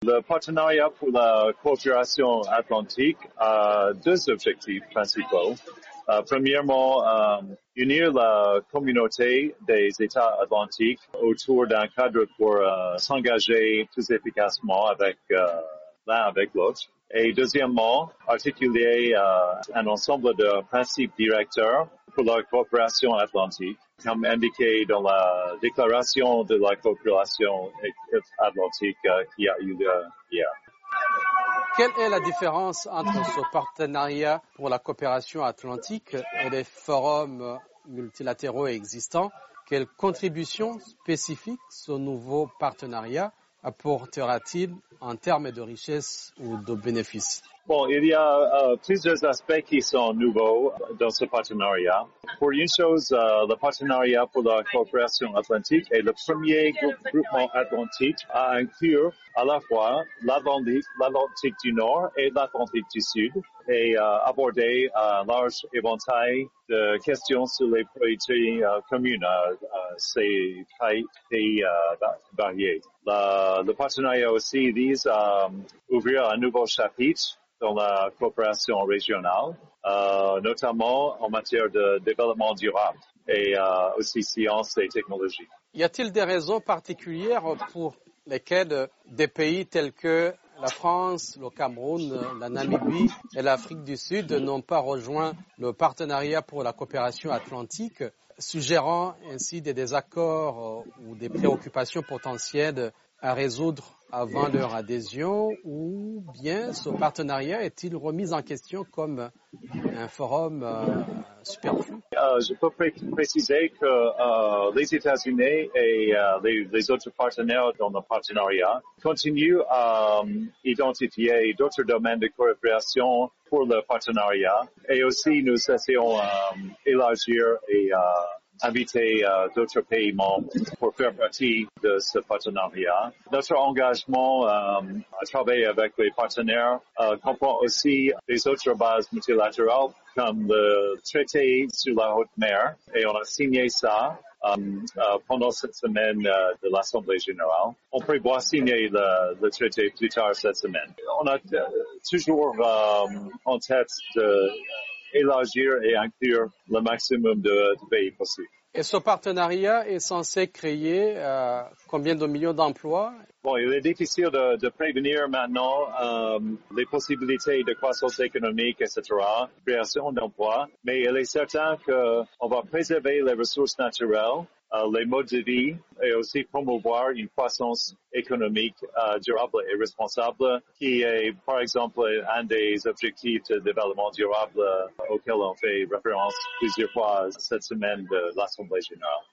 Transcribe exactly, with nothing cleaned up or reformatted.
le partenariat pour la coopération atlantique a deux objectifs principaux. Euh, premièrement, euh, unir la communauté des États atlantiques autour d'un cadre pour euh, s'engager plus efficacement avec euh, l'un avec l'autre. Et deuxièmement, articuler euh, un ensemble de principes directeurs pour la coopération atlantique, comme indiqué dans la déclaration de la coopération atlantique euh, qui a eu lieu hier. Quelle est la différence entre ce partenariat pour la coopération atlantique et les forums multilatéraux existants? Quelle contribution spécifique ce nouveau partenariat apportera-t-il en termes de richesse ou de bénéfices? Bon, il y a euh, plusieurs aspects qui sont nouveaux dans ce partenariat. Pour une chose, euh, le partenariat pour la coopération atlantique est le premier groupement atlantique à inclure à la fois l'Atlantique, l'Atlantique du Nord et l'Atlantique du Sud et euh, aborder un large éventail de questions sur les priorités euh, communes à, à ces pays euh, variés. La, le partenariat aussi vise à ouvrir un nouveau chapitre dans la coopération régionale, euh, notamment en matière de développement durable et euh, aussi sciences et technologies. Y a-t-il des raisons particulières pour lesquelles des pays tels que la France, le Cameroun, la Namibie et l'Afrique du Sud n'ont pas rejoint le partenariat pour la coopération atlantique, suggérant ainsi des désaccords ou des préoccupations potentielles à résoudre avant leur adhésion, ou bien ce partenariat est-il remis en question comme un forum euh, superflu? Euh, je peux pré- préciser que euh, les États-Unis et euh, les, les autres partenaires dans le partenariat continuent à euh, identifier d'autres domaines de coopération pour le partenariat, et aussi nous essayons d'élargir euh, et euh, inviter euh, d'autres pays membres pour faire partie de ce partenariat. Notre engagement euh, à travailler avec les partenaires euh, comprend aussi les autres bases multilatérales comme le traité sur la haute mer, et on a signé ça euh, euh, pendant cette semaine euh, de l'Assemblée générale. On prévoit signer le, le traité plus tard cette semaine. On a euh, toujours euh, en tête de élargir et inclure le maximum de, de pays possible. Et ce partenariat est censé créer euh, combien de millions d'emplois? Bon, il est difficile de, de prévenir maintenant euh, les possibilités de croissance économique, et cetera, création d'emplois, mais il est certain qu'on va préserver les ressources naturelles, euh, les modes de vie, et aussi promouvoir une croissance économique euh, durable et responsable, qui est, par exemple, un des objectifs de développement durable auquel on fait référence plusieurs fois cette semaine de l'Assemblée générale.